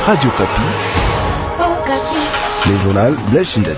Radio Kapi. Le journal Blaise Chindali.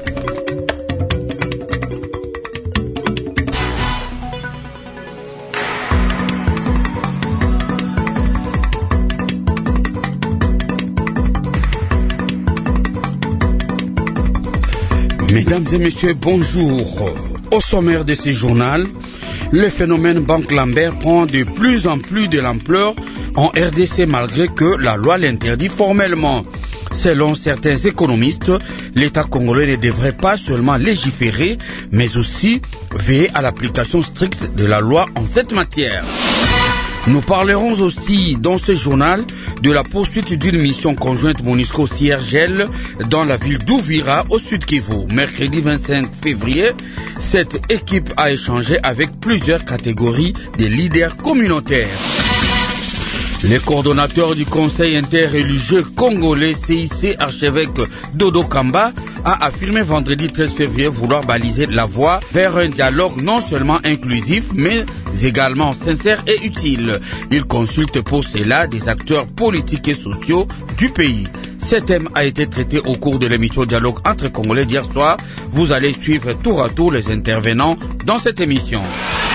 Mesdames et messieurs, bonjour. Au sommaire de ce journal, le phénomène Banque Lambert prend de plus en plus de l'ampleur en RDC malgré que la loi l'interdit formellement. Selon certains économistes, l'État congolais ne devrait pas seulement légiférer, mais aussi veiller à l'application stricte de la loi en cette matière. Nous parlerons aussi dans ce journal de la poursuite d'une mission conjointe MONUSCO-CIRGL dans la ville d'Ouvira au sud Kivu. Mercredi 25 février, cette équipe a échangé avec plusieurs catégories de leaders communautaires. Le coordonnateur du Conseil interreligieux congolais CIC, archevêque Dodo Kamba, a affirmé vendredi 13 février vouloir baliser la voie vers un dialogue non seulement inclusif, mais également sincère et utile. Il consulte pour cela des acteurs politiques et sociaux du pays. Ce thème a été traité au cours de l'émission Dialogue entre Congolais d'hier soir. Vous allez suivre tour à tour les intervenants dans cette émission.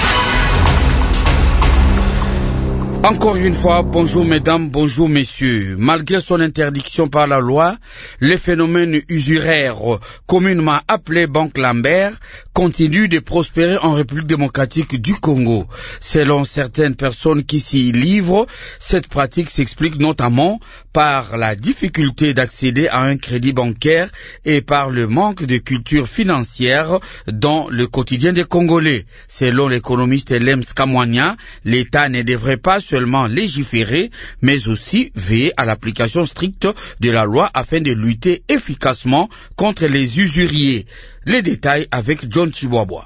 Encore une fois, bonjour mesdames, bonjour messieurs. Malgré son interdiction par la loi, le phénomène usuraire, communément appelé Banque Lambert, continue de prospérer en République démocratique du Congo. Selon certaines personnes qui s'y livrent, cette pratique s'explique notamment par la difficulté d'accéder à un crédit bancaire et par le manque de culture financière dans le quotidien des Congolais. Selon l'économiste Lems Kamwanya, l'État ne devrait pas seulement légiférer, mais aussi veiller à l'application stricte de la loi afin de lutter efficacement contre les usuriers. Les détails avec John Chiboabwa.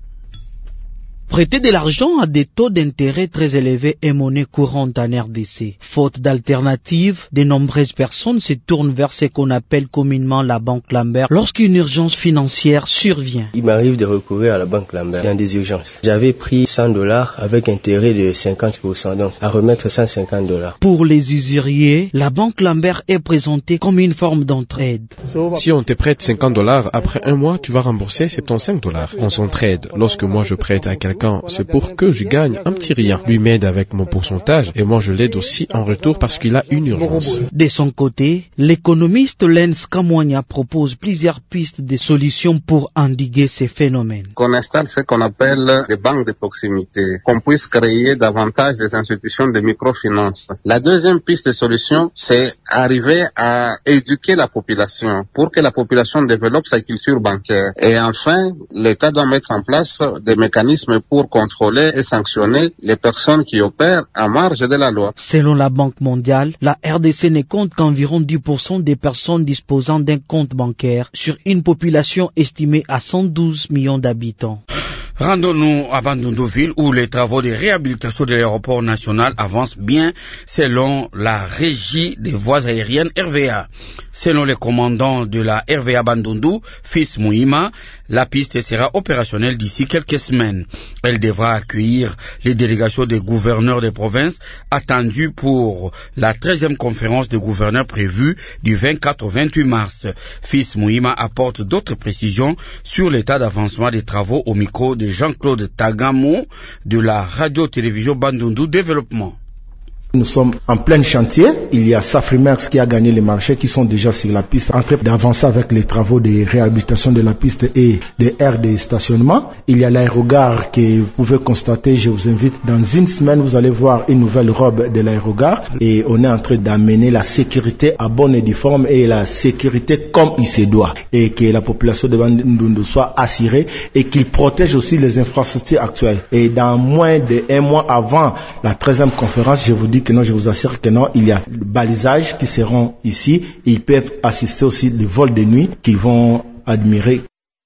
Prêter de l'argent à des taux d'intérêt très élevés est monnaie courante en RDC. Faute d'alternative, de nombreuses personnes se tournent vers ce qu'on appelle communément la Banque Lambert lorsqu'une urgence financière survient. Il m'arrive de recourir à la Banque Lambert dans des urgences. J'avais pris $100 avec intérêt de 50%, donc à remettre $150. Pour les usuriers, la Banque Lambert est présentée comme une forme d'entraide. Si on te prête $50, après un mois, tu vas rembourser $75. On s'entraide. Lorsque moi je prête à quelqu'un, c'est pour que je gagne un petit rien. Lui m'aide avec mon pourcentage et moi je l'aide aussi en retour parce qu'il a une urgence. De son côté, l'économiste Lens Kamwanya propose plusieurs pistes de solutions pour endiguer ces phénomènes. Qu'on installe ce qu'on appelle des banques de proximité, qu'on puisse créer davantage des institutions de microfinance. La deuxième piste de solution, c'est arriver à éduquer la population pour que la population développe sa culture bancaire. Et enfin, l'État doit mettre en place des mécanismes pour contrôler et sanctionner les personnes qui opèrent à marge de la loi. Selon la Banque mondiale, la RDC ne compte qu'environ 10% des personnes disposant d'un compte bancaire sur une population estimée à 112 millions d'habitants. Rendons-nous à Bandundu-Ville où les travaux de réhabilitation de l'aéroport national avancent bien selon la régie des voies aériennes RVA. Selon le commandant de la RVA Bandundu, Fils Mouima, la piste sera opérationnelle d'ici quelques semaines. Elle devra accueillir les délégations des gouverneurs des provinces attendues pour la 13e conférence des gouverneurs prévue du 24 au 28 mars. Fils Mouima apporte d'autres précisions sur l'état d'avancement des travaux au micro de Jean-Claude Tagamo de la radio-télévision Bandundu Développement. Nous sommes en plein chantier. Il y a Safrimax qui a gagné les marchés qui sont déjà sur la piste en train d'avancer avec les travaux de réhabilitation de la piste et des aires de stationnement. Il y a l'aérogare que vous pouvez constater. Je vous invite dans une semaine, vous allez voir une nouvelle robe de l'aérogare et on est en train d'amener la sécurité à bonne et due forme et la sécurité comme il se doit et que la population de Bandundu soit assurée et qu'il protège aussi les infrastructures actuelles. Et dans moins d'un mois avant la 13e conférence, je vous dis que non, je vous assure que non, il y a le balisage qui seront ici et ils peuvent assister aussi des vols de nuit qu'ils vont admirer.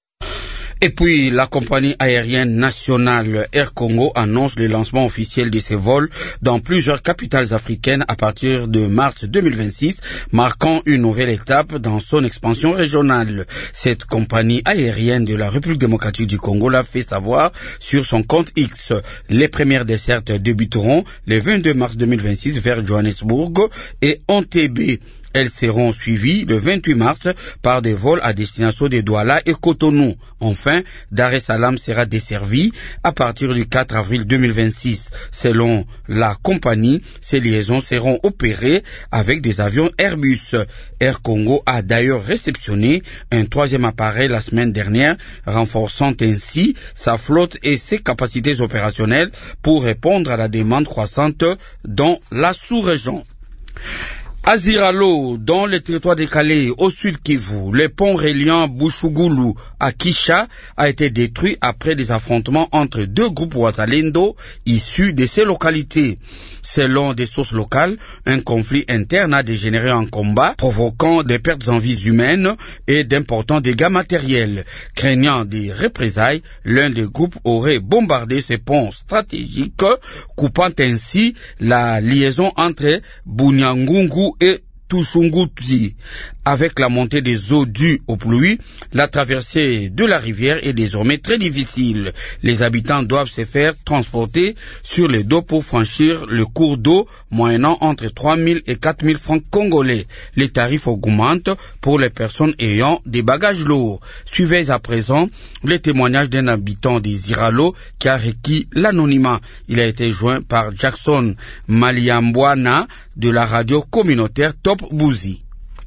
Et puis, la compagnie aérienne nationale Air Congo annonce le lancement officiel de ses vols dans plusieurs capitales africaines à partir de mars 2026, marquant une nouvelle étape dans son expansion régionale. Cette compagnie aérienne de la République démocratique du Congo l'a fait savoir sur son compte X. Les premières dessertes débuteront le 22 mars 2026 vers Johannesburg et Entebbe. Elles seront suivies le 28 mars par des vols à destination de Douala et Cotonou. Enfin, Dar es Salaam sera desservi à partir du 4 avril 2026. Selon la compagnie, ces liaisons seront opérées avec des avions Airbus. Air Congo a d'ailleurs réceptionné un troisième appareil la semaine dernière, renforçant ainsi sa flotte et ses capacités opérationnelles pour répondre à la demande croissante dans la sous-région. À Ziralo, dans le territoire de Calais, au sud Kivu, le pont reliant Bushugulu à Kisha a été détruit après des affrontements entre deux groupes Wazalendo issus de ces localités. Selon des sources locales, un conflit interne a dégénéré en combat, provoquant des pertes en vies humaines et d'importants dégâts matériels. Craignant des représailles, l'un des groupes aurait bombardé ce pont stratégique, coupant ainsi la liaison entre Bunyangungu et Tushunguti. Avec la montée des eaux dues aux pluies, la traversée de la rivière est désormais très difficile. Les habitants doivent se faire transporter sur les dos pour franchir le cours d'eau, moyennant entre 3 000 et 4 000 francs congolais. Les tarifs augmentent pour les personnes ayant des bagages lourds. Suivez à présent les témoignages d'un habitant des Ziralo qui a requis l'anonymat. Il a été joint par Jackson Maliambwana de la radio communautaire Top Bouzi.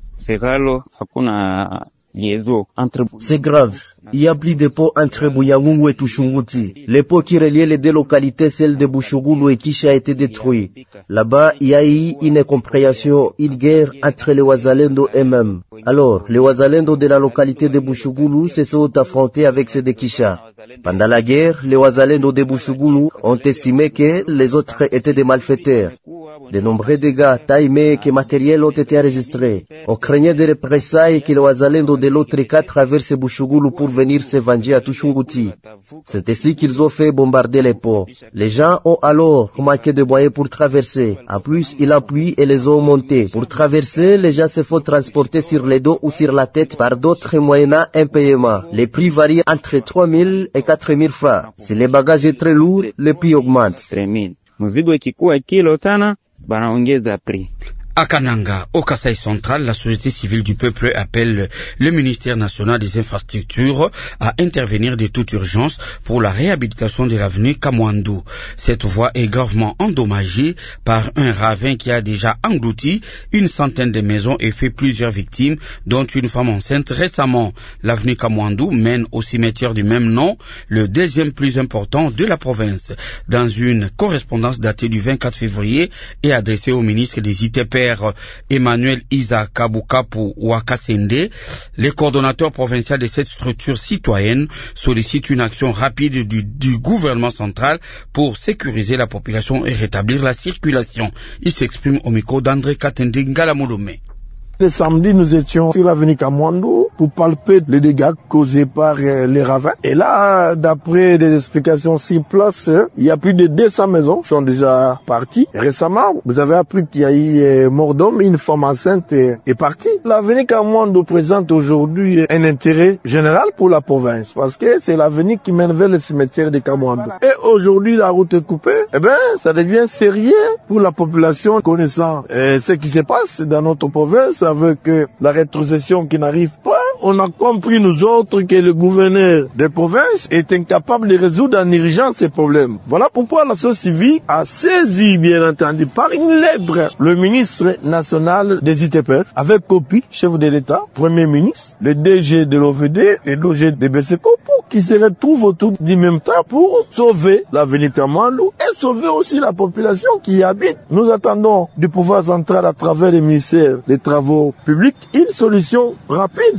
C'est grave. Il y a plus de ponts entre Bunyangungu et Tushunguti. Les ponts qui reliaient les deux localités, celles de Bushugulu et Kisha, a été détruits. Là-bas, il y a eu une incompréhension, une guerre entre les Wazalendo eux-mêmes. Alors, les Wazalendo de la localité de Bushugulu se sont affrontés avec ceux de Kisha. Pendant la guerre, les Wazalendo de Bushugulu ont estimé que les autres étaient des malfaiteurs. De nombreux dégâts, taille et matériels ont été enregistrés. On craignait des représailles que les Wazalendo de l'autre cas traversent Bushugulu pour venir se venger à Tushunguti. C'est ainsi qu'ils ont fait bombarder les ponts. Les gens ont alors manqué de moyens pour traverser. En plus, il a plu et les ont montés. Pour traverser, les gens se font transporter sur les dos ou sur la tête par d'autres moyennant un paiement. Les prix varient entre 3 000 et 4 000 francs. Si le bagage est très lourd, le prix augmente. À Kananga, au Kasaï central, la société civile du peuple appelle le ministère national des infrastructures à intervenir de toute urgence pour la réhabilitation de l'avenue Kamwandu. Cette voie est gravement endommagée par un ravin qui a déjà englouti une centaine de maisons et fait plusieurs victimes, dont une femme enceinte récemment. L'avenue Kamwandu mène au cimetière du même nom, le deuxième plus important de la province. Dans une correspondance datée du 24 février et adressée au ministre des ITP, Emmanuel Isa Kabukapu Wakasende, le coordonnateur provincial de cette structure citoyenne, sollicite une action rapide du gouvernement central pour sécuriser la population et rétablir la circulation. Il s'exprime au micro d'André Katende Ngalamolome. Le samedi, nous étions sur l'avenue Kamwandu pour palper les dégâts causés par les ravins. Et là, d'après des explications sur place, il y a plus de 200 maisons qui sont déjà parties. Et récemment, vous avez appris qu'il y a eu mort d'homme, une femme enceinte est partie. L'avenue Kamwandu présente aujourd'hui un intérêt général pour la province parce que c'est l'avenue qui mène vers le cimetière de Kamwandu. Et aujourd'hui, la route est coupée. Eh bien, ça devient sérieux pour la population connaissant ce qui se passe dans notre province avec la rétrocession qui n'arrive pas. On a compris, nous autres, que le gouverneur des provinces est incapable de résoudre en urgence ces problèmes. Voilà pourquoi la société civile a saisi, bien entendu, par une lettre, le ministre national des ITPF, avec copie, chef de l'État, premier ministre, le DG de l'OVD, le DG de BCCO, pour qu'ils se retrouvent autour du même temps pour sauver l'avenue Kamwandu et sauver aussi la population qui y habite. Nous attendons du pouvoir central à travers le ministère des Travaux publics une solution rapide.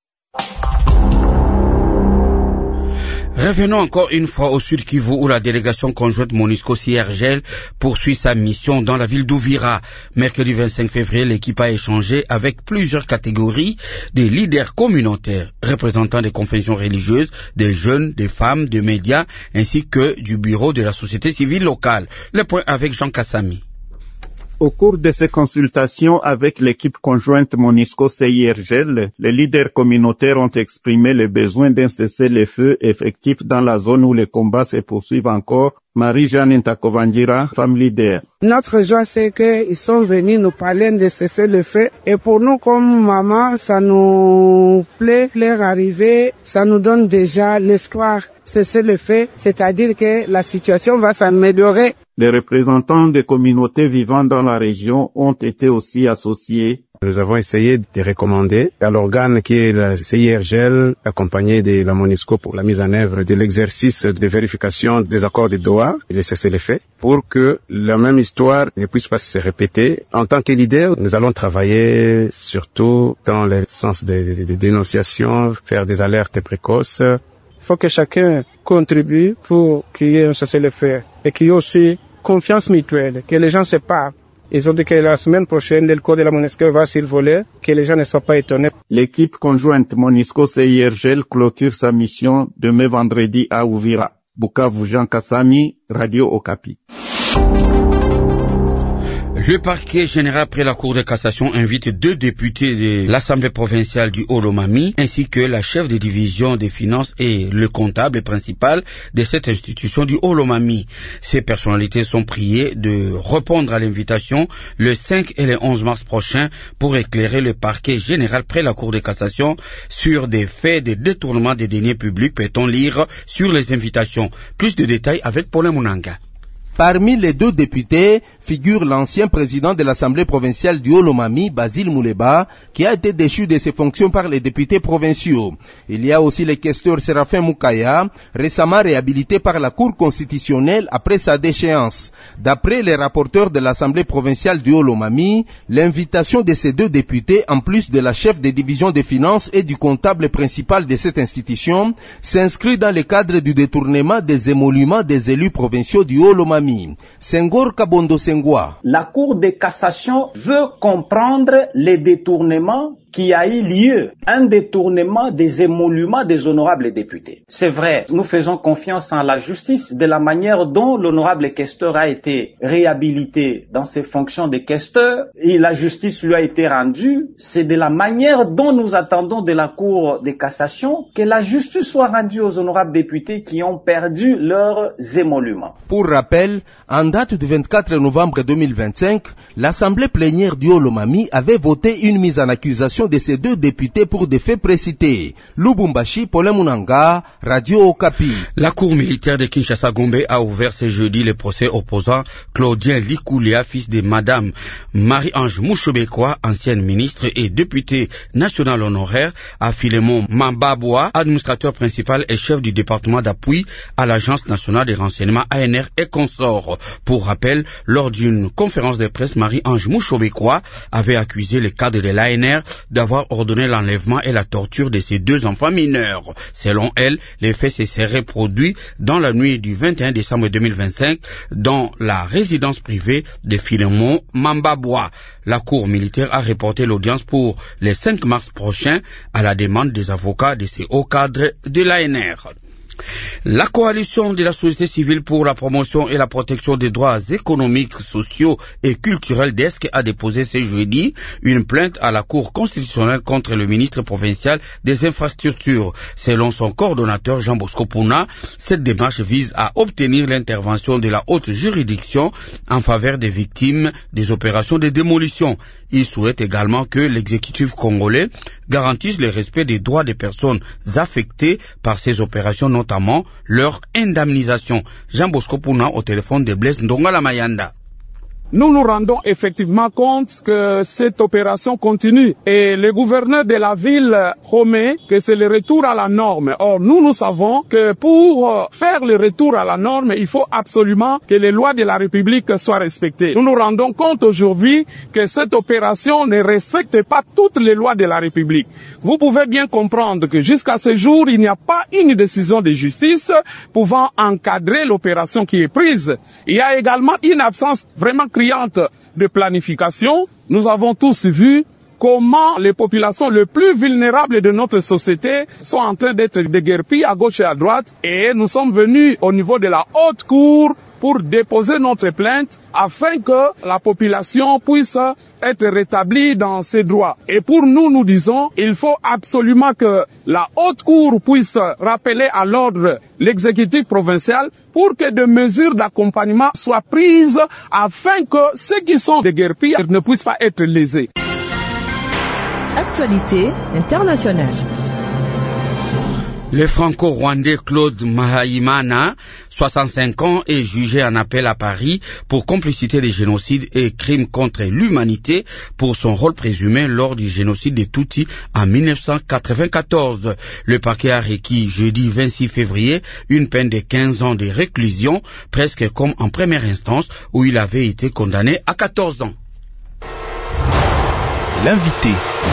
Revenons encore une fois au Sud Kivu où la délégation conjointe MONUSCO-CIRGL poursuit sa mission dans la ville d'Ouvira. Mercredi 25 février, l'équipe a échangé avec plusieurs catégories de leaders communautaires, représentants des confessions religieuses, des jeunes, des femmes, des médias, ainsi que du bureau de la société civile locale. Le point avec Jean Kassami. Au cours de ces consultations avec l'équipe conjointe MONUSCO-CIRGL, les leaders communautaires ont exprimé le besoin d'un cessez-le-feu effectif dans la zone où les combats se poursuivent encore. Marie-Jeanne Ntakovandjira, femme leader. Notre joie, c'est qu'ils sont venus nous parler de cessez-le-feu. Et pour nous, comme maman, ça nous plaît leur arrivée. Ça nous donne déjà l'espoir. Cessez-le-feu, c'est-à-dire que la situation va s'améliorer. Les représentants des communautés vivant dans la région ont été aussi associés. Nous avons essayé de recommander à l'organe qui est la CIRGL, accompagné de la MONUSCO pour la mise en œuvre de l'exercice de vérification des accords de Doha et de cessez-le-feu, pour que la même histoire ne puisse pas se répéter. En tant que leader, nous allons travailler surtout dans le sens des dénonciations, faire des alertes précoces. Il faut que chacun contribue pour qu'il y ait un cessez-le-feu et qu'il y ait aussi confiance mutuelle, que les gens se parlent. Ils ont dit que la semaine prochaine, le code de la MONUSCO va s'envoler, que les gens ne soient pas étonnés. L'équipe conjointe MONUSCO-CIRGL clôture sa mission demain vendredi à Uvira. Bukavu, Jean Kassami, Radio Okapi. Le parquet général près la Cour de cassation invite 2 députés de l'Assemblée provinciale du Haut-Lomami ainsi que la chef de division des finances et le comptable principal de cette institution du Haut-Lomami. Ces personnalités sont priées de répondre à l'invitation le 5 et le 11 mars prochain pour éclairer le parquet général près la Cour de cassation sur des faits de détournement des deniers publics, peut-on lire sur les invitations. Plus de détails avec Paulin Mounanga. Parmi les 2 députés figure l'ancien président de l'Assemblée provinciale du Haut-Lomami, Basile Mouleba, qui a été déchu de ses fonctions par les députés provinciaux. Il y a aussi le questeur Séraphin Moukaya, récemment réhabilité par la Cour constitutionnelle après sa déchéance. D'après les rapporteurs de l'Assemblée provinciale du Haut-Lomami, l'invitation de ces 2 députés, en plus de la chef de division des finances et du comptable principal de cette institution, s'inscrit dans le cadre du détournement des émoluments des élus provinciaux du Haut-Lomami. Senghor Kabondo Senghwa. La Cour de cassation veut comprendre les détournements qui a eu lieu, un détournement des émoluments des honorables députés. C'est vrai, nous faisons confiance en la justice de la manière dont l'honorable questeur a été réhabilité dans ses fonctions de questeur et la justice lui a été rendue. C'est de la manière dont nous attendons de la Cour de cassation que la justice soit rendue aux honorables députés qui ont perdu leurs émoluments. Pour rappel, en date du 24 novembre 2025, l'Assemblée plénière du Haut-Lomami avait voté une mise en accusation de ces 2 députés pour des faits précités. Lubumbashi, Paulin Mounanga, Radio Okapi. La Cour militaire de Kinshasa-Gombe a ouvert ce jeudi le procès opposant Claudien Likoulia, fils de Madame Marie-Ange Mouchobekwa, ancienne ministre et députée nationale honoraire, à Philémon Mambaboua, administrateur principal et chef du département d'appui à l'Agence nationale des renseignements ANR et consorts. Pour rappel, lors d'une conférence de presse, Marie-Ange Mouchobekwa avait accusé le cadre de l'ANR d'avoir ordonné l'enlèvement et la torture de ses 2 enfants mineurs. Selon elle, les faits se seraient produits dans la nuit du 21 décembre 2025 dans la résidence privée de Philémon Mambaboua. La Cour militaire a reporté l'audience pour le 5 mars prochain à la demande des avocats de ces hauts cadres de l'ANR. La coalition de la société civile pour la promotion et la protection des droits économiques, sociaux et culturels d'ESC a déposé ce jeudi une plainte à la Cour constitutionnelle contre le ministre provincial des infrastructures. Selon son coordonnateur Jean Bosco Pouna, cette démarche vise à obtenir l'intervention de la haute juridiction en faveur des victimes des opérations de démolition. Il souhaite également que l'exécutif congolais garantisse le respect des droits des personnes affectées par ces opérations, notamment leur indemnisation. Jean Bosco Pouna au téléphone de Blaise Ndongala Mayanda. Nous nous rendons effectivement compte que cette opération continue et le gouverneur de la ville promet que c'est le retour à la norme. Or, nous savons que pour faire le retour à la norme, il faut absolument que les lois de la République soient respectées. Nous nous rendons compte aujourd'hui que cette opération ne respecte pas toutes les lois de la République. Vous pouvez bien comprendre que jusqu'à ce jour, il n'y a pas une décision de justice pouvant encadrer l'opération qui est prise. Il y a également une absence vraiment criante de planification. Nous avons tous vu comment les populations les plus vulnérables de notre société sont en train d'être déguerpies à gauche et à droite. Et nous sommes venus au niveau de la haute cour pour déposer notre plainte afin que la population puisse être rétablie dans ses droits. Et pour nous, nous disons, il faut absolument que la haute cour puisse rappeler à l'ordre l'exécutif provincial pour que des mesures d'accompagnement soient prises afin que ceux qui sont déguerpis ne puissent pas être lésés. Actualité internationale. Le franco-rwandais Claude Mahaimana, 65 ans, est jugé en appel à Paris pour complicité de génocide et crimes contre l'humanité pour son rôle présumé lors du génocide des Tutsis en 1994. Le parquet a requis jeudi 26 février une peine de 15 ans de réclusion, presque comme en première instance où il avait été condamné à 14 ans. L'invité.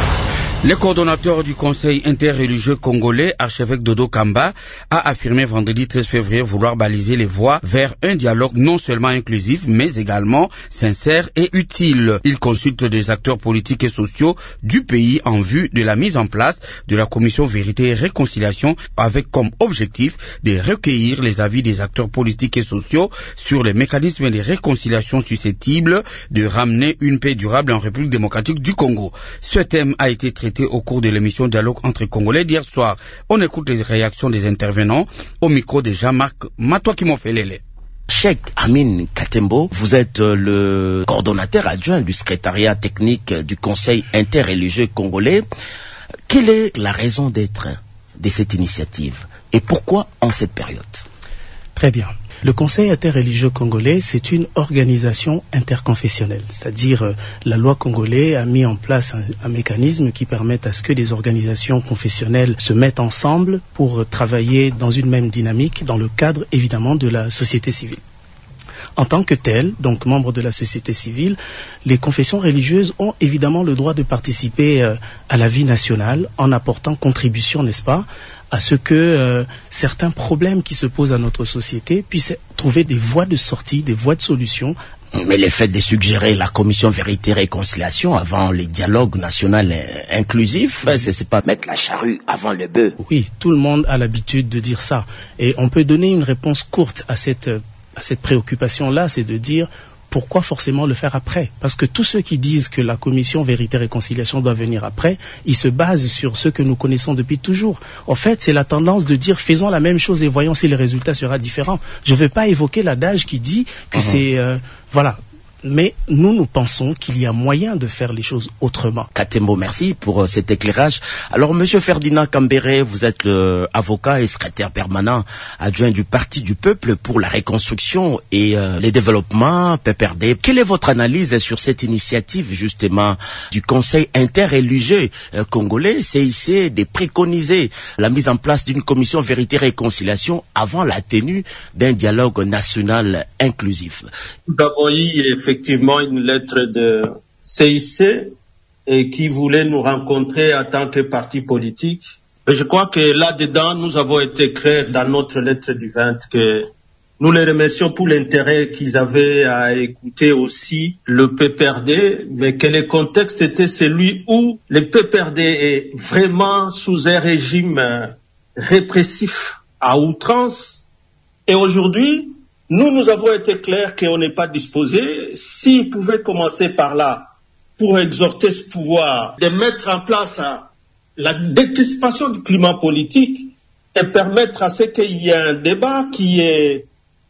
Le coordonnateur du Conseil interreligieux congolais, archevêque Dodo Kamba, a affirmé vendredi 13 février vouloir baliser les voies vers un dialogue non seulement inclusif, mais également sincère et utile. Il consulte des acteurs politiques et sociaux du pays en vue de la mise en place de la commission Vérité et Réconciliation avec comme objectif de recueillir les avis des acteurs politiques et sociaux sur les mécanismes de réconciliation susceptibles de ramener une paix durable en République démocratique du Congo. Ce thème a été traité au cours de l'émission Dialogue entre Congolais d'hier soir. On écoute les réactions des intervenants au micro de Jean-Marc Matouaki-Mofelele. Cheikh Amin Katembo, vous êtes le coordonnateur adjoint du secrétariat technique du Conseil interreligieux congolais. Quelle est la raison d'être de cette initiative et pourquoi en cette période? Très bien. Le Conseil interreligieux congolais, c'est une organisation interconfessionnelle, c'est-à-dire la loi congolaise a mis en place un mécanisme qui permet à ce que les organisations confessionnelles se mettent ensemble pour travailler dans une même dynamique dans le cadre évidemment de la société civile. En tant que telles, donc membres de la société civile, les confessions religieuses ont évidemment le droit de participer à la vie nationale en apportant contribution, n'est-ce pas, à ce que certains problèmes qui se posent à notre société puissent trouver des voies de sortie, des voies de solution. Mais le fait de suggérer la commission Vérité et Réconciliation avant les dialogues nationaux inclusifs, c'est pas mettre la charrue avant le bœuf. Oui, tout le monde a l'habitude de dire ça. Et on peut donner une réponse courte à cette préoccupation-là, c'est de dire pourquoi forcément le faire après? Parce que tous ceux qui disent que la commission Vérité et Réconciliation doit venir après, ils se basent sur ce que nous connaissons depuis toujours. En fait, c'est la tendance de dire faisons la même chose et voyons si le résultat sera différent. Je ne vais pas évoquer l'adage qui dit que c'est... voilà. Mais nous pensons qu'il y a moyen de faire les choses autrement. Katembo, merci pour cet éclairage. Alors, Monsieur Ferdinand Kambere, vous êtes avocat et secrétaire permanent adjoint du Parti du Peuple pour la Reconstruction et les Développements, PPRD. Quelle est votre analyse sur cette initiative, justement, du Conseil interreligieux congolais, CIC, de préconiser la mise en place d'une commission Vérité et Réconciliation avant la tenue d'un dialogue national inclusif? D'abord, effectivement une lettre de CIC et qui voulait nous rencontrer en tant que parti politique. Et je crois que là-dedans, nous avons été clairs dans notre lettre du 20 que nous les remercions pour l'intérêt qu'ils avaient à écouter aussi le PPRD, mais que le contexte était celui où le PPRD est vraiment sous un régime répressif à outrance. Et aujourd'hui, nous avons été clairs qu'on n'est pas disposé. S'ils pouvaient commencer par là pour exhorter ce pouvoir de mettre en place la décrispation du climat politique et permettre à ce qu'il y ait un débat qui est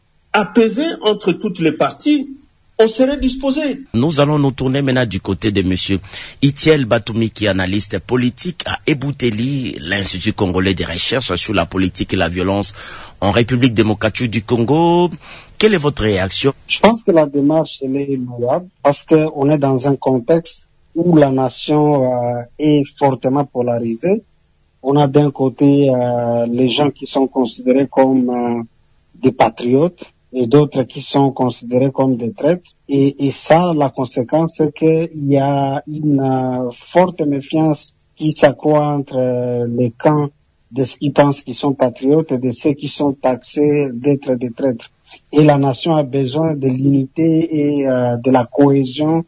apaisé entre toutes les parties, on serait disposé. Nous allons nous tourner maintenant du côté de monsieur Itiel Batoumi, qui est analyste politique à Ebouteli, l'Institut congolais de recherche sur la politique et la violence en République démocratique du Congo. Quelle est votre réaction? Je pense que la démarche elle est louable parce qu'on est dans un contexte où la nation est fortement polarisée. On a d'un côté les gens qui sont considérés comme des patriotes et d'autres qui sont considérés comme des traîtres. Et ça, la conséquence, c'est qu'il y a une forte méfiance qui s'accroît entre les camps de ceux qui pensent qu'ils sont patriotes et de ceux qui sont taxés d'être des traîtres. Et la nation a besoin de l'unité et de la cohésion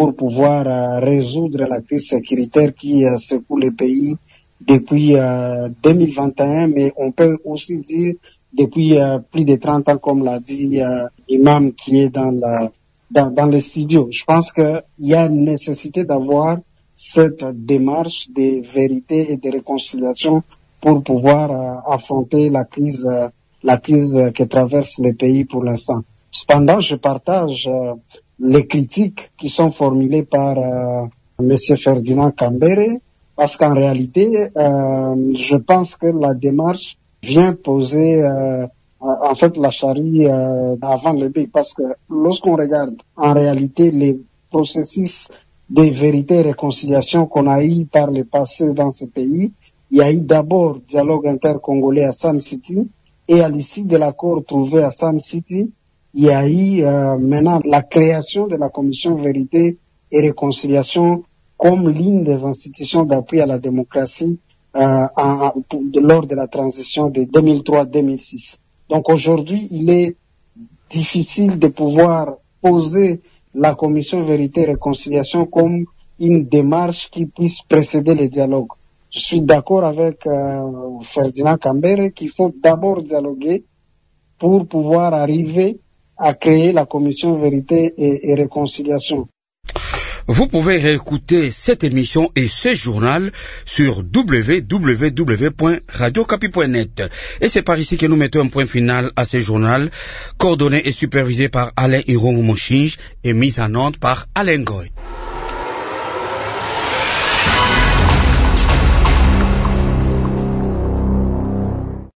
pour pouvoir résoudre la crise sécuritaire qui secoue le pays depuis 2021, mais on peut aussi dire depuis plus de 30 ans, comme l'a dit l'imam qui est dans le studio. Je pense qu'il y a une nécessité d'avoir cette démarche de vérité et de réconciliation pour pouvoir affronter la crise que traverse le pays pour l'instant. Cependant, je partage les critiques qui sont formulées par Monsieur Ferdinand Kambere, parce qu'en réalité, je pense que la démarche vient poser en fait la charrue avant le bœuf, parce que lorsqu'on regarde en réalité les processus de vérité et réconciliation qu'on a eu par le passé dans ce pays, il y a eu d'abord dialogue intercongolais à Sun City, et à l'issue de l'accord trouvé à Sun City, il y a eu maintenant la création de la commission vérité et réconciliation comme l'une des institutions d'appui à la démocratie lors de la transition de 2003-2006. Donc aujourd'hui, il est difficile de pouvoir poser la commission vérité et réconciliation comme une démarche qui puisse précéder le dialogue. Je suis d'accord avec Ferdinand Kambere qu'il faut d'abord dialoguer pour pouvoir arriver à créer la commission vérité et réconciliation. Vous pouvez réécouter cette émission et ce journal sur www.radiocapi.net. Et c'est par ici que nous mettons un point final à ce journal, coordonné et supervisé par Alain Irongo Mochinge et mis en onde par Alain Goy.